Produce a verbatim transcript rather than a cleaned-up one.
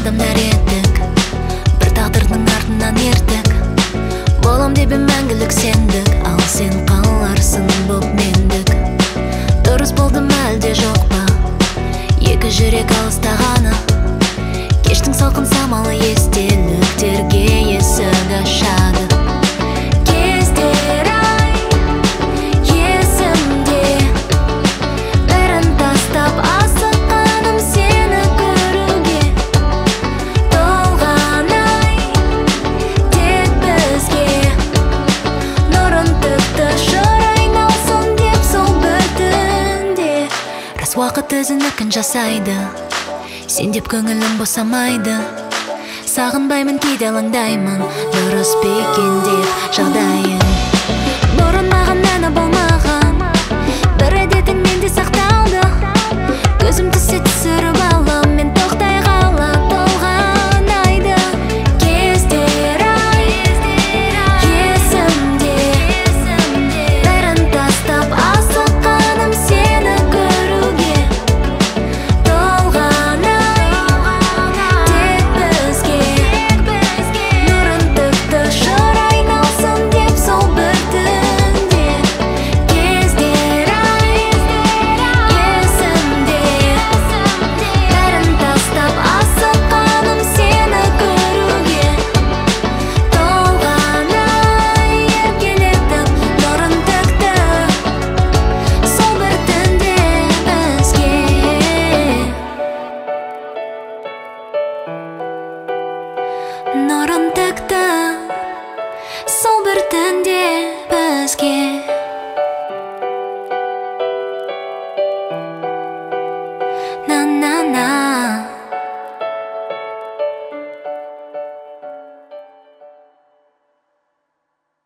адамдар едік, бір тағдырдың артынан ертік. Болам деп мәңгілік сендік, ал сен қаларсың боп мендік. Дұрыс болды ма әлде жоқ па, екі жүрек алыстағаны. Кештің салқын самалы естеліктерге есік ашады. Кездер ай есімде, бәрін тастап асыққаным сені көруге. Толған ай тек бізге, нұрын төкті шыр айналсын деп сол бір түнде. Рас уақыт өзінікін жасайды, сен деп көңілім босамайды. Сағынбаймын кейде алаңдаймын, дұрыс па екен деп жағдайың. Бұрын маған мәні болмаған бір әдетің менде сақталды. Көзім түссе түсіріп алам, мен тоқтай қала толған айды. Кездер ай есімде, бәрін тастап асыққаным сені көруге. Толған тек бізге, нұрын төкті шыр айналсын деп сол бір түнде. Кездер ай есімде, бәрін тастап асыққаным сені көруге. Толған ай еркелетіп нұрын төкті сол бір түнде бізге. Нұрын төкті сол бір түнде бізге. На на на